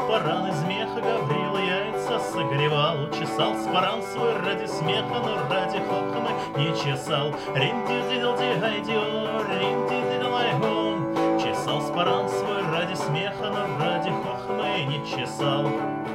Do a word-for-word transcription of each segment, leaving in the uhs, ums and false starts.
спаран из меха, Гаврила яйца согревал. Чесал спаран свой ради смеха, но ради хохмы не чесал. Рин-ди-ди-дил-ди-гай-дио, рин-ди-ди-дил-ай-гом. Чесал спаран свой ради смеха, но ради хохмы не чесал.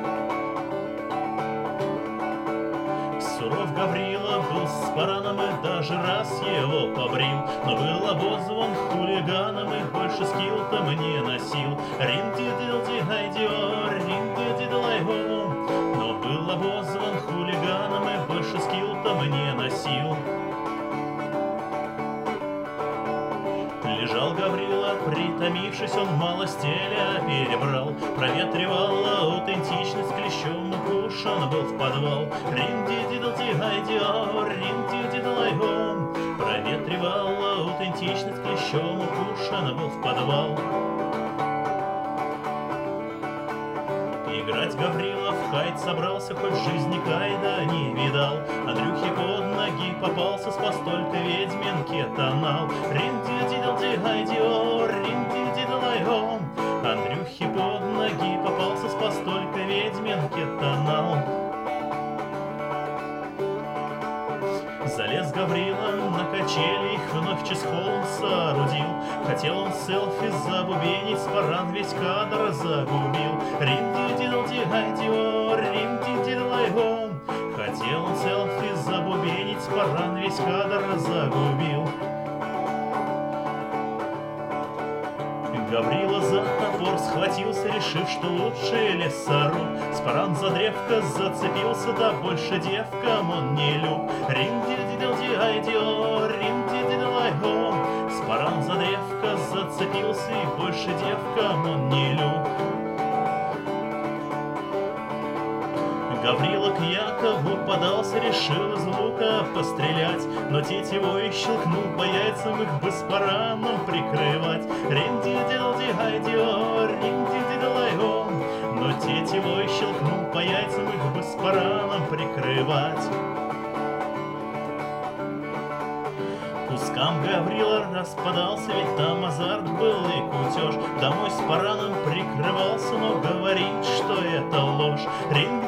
Суров Гаврила был с параном и даже раз его побрил, но был обозван хулиганом и больше скилл-то не носил. Рин-ди-дил-ди-гай-дио, рин-ди-ди-дил-ай-гом. Но был обозван хулиганом и больше скилл-то не носил. Лежал Гаврила, притомившись, он мало стеля перебрал. Проветривала аутентичность, клещом укушен был в подвал. Рин-ди-ди-дил-ди-гай-дио, рин-ди-ди-дил-ай-гом. Проветривала аутентичность, клещом укушен был в подвал. Играть Гаврила в кайт собрался, хоть жизни кайда не видал. Андрюхе под ноги попался, спас только ведьмин кетонал. Рин-ди-ди-дил-ди-гай-дио, рин-ди-ди-дил-ай-гом. Андрюхе под ноги попался, спас только ведьмин кетонал. Залез Гаврила на качели, их вновь чесхолом соорудил. Хотел он селфи забубенить, спаран весь кадр загубил. Рин-ди-ди-дил-ди-гай-дио, рин-ди-ди-дил-ай-гом. Хотел он селфи забубенить, спаран весь кадр загубил. Гаврила за топор схватился, решив, что лучше лесоруб. Спаран за древко зацепился, да больше девкам он не люб. Рин-ди-ди-дил-ди-гай-дио, рин-ди-ди-дил-ай-гом. Спаран за древко зацепился, и больше девкам он не люб. Гаврила к Якову подался, решил из лука пострелять, но тетивой щелкнул по яйцам, их бы с параном прикрывать. Рин-ди-дил-ди-гай-дио, рин-ди-ди-дил-ай-гом. Но тетивой щелкнул по яйцам, их бы с параном прикрывать. Кускам Гаврила распадался, ведь там азарт был и кутеж. Домой с параном прикрывался, но говорит, что это ложь. Рин